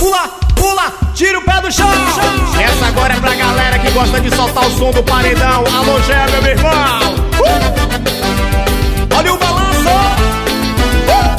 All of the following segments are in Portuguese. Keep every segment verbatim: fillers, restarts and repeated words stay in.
pula, pula, tira o pé do chão. Essa agora é pra galera que gosta de soltar o som do paredão. Alô, Gé, meu irmão. Uh! Olha o balanço. Uh!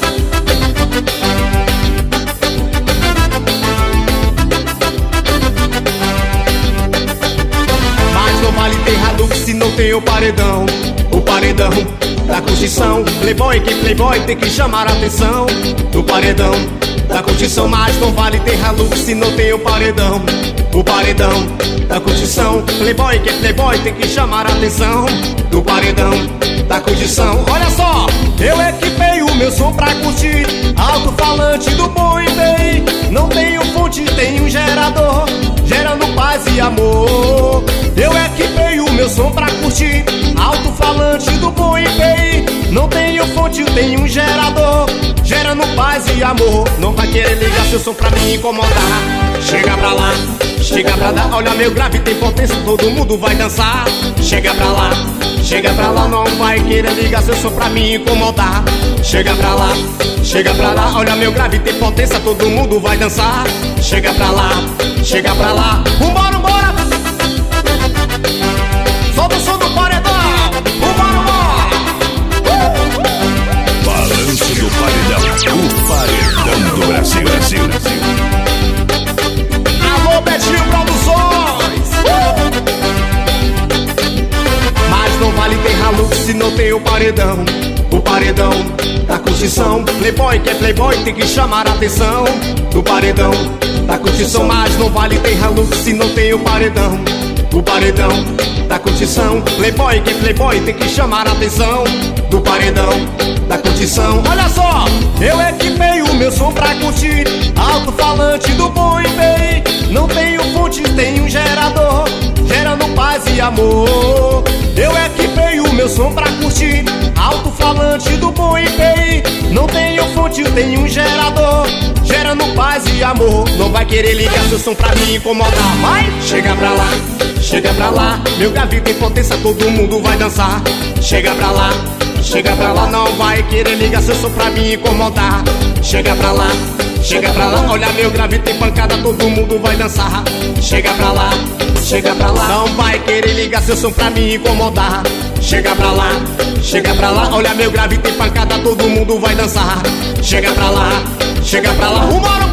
Mas não vale ter Hadouken se não tem o paredão. O paredão da Constituição. Playboy, que playboy tem que chamar a atenção. Do paredão da Constituição. Mas não vale ter Hadouken se não tem o paredão. O paredão da Constituição. Playboy, que playboy tem que chamar a atenção. Do paredão da Constituição. Olha só, eu equipei o meu som pra curtir. Alto-falante do bom e bem. Não tenho fonte, tenho gerador, gerando paz e amor. Eu equipei o meu som pra curtir. Alto-falante do bom e bem. Não tenho fonte, tenho um gerador, gerando paz e amor. Não vai querer ligar seu som pra me incomodar. Chega pra lá, chega pra lá. Olha meu grave, tem potência, todo mundo vai dançar. Chega pra lá, chega pra lá. Não vai querer ligar seu som pra me incomodar. Chega pra lá, chega pra lá. Olha meu grave, tem potência, todo mundo vai dançar. Chega pra lá, chega pra lá. Vambora, vambora. Solta o som do paredão. Vambora, vambora. Balanço do paredão. O paredão do Brasil, Brasil, Brasil. Alô, Betinho Produções. Uh! Mas não vale ter Hadouken se não tem o paredão. O paredão da Constituição. Playboy, que é playboy tem que chamar a atenção. Do paredão da Constituição. Mas não vale ter Hadouken se não tem o paredão. O paredão da Constituição. Playboy, que é playboy tem que chamar a atenção. Do paredão da Constituição. Olha só, eu equipei o meu som pra curtir. Alto-falante do bom e bem. Não tenho fonte, tenho um gerador, gerando paz e amor. Eu equipei o meu som pra curtir. Alto-falante do bom e bem. Não tenho fonte, tenho um gerador, gerando paz e amor. Não vai querer ligar seu som pra me incomodar. Vai, chega pra lá, chega pra lá. Meu grave tem potência, todo mundo vai dançar. Chega pra lá, chega pra lá. Não vai querer ligar seu som pra me incomodar. Chega pra lá, chega pra lá. Olha meu grave tem pancada, todo mundo vai dançar. Chega pra lá, chega pra lá. Não vai querer ligar seu som pra me incomodar. Chega pra lá, chega pra lá. Olha meu grave tem pancada, todo mundo vai dançar. Chega pra lá, chega pra lá. Uma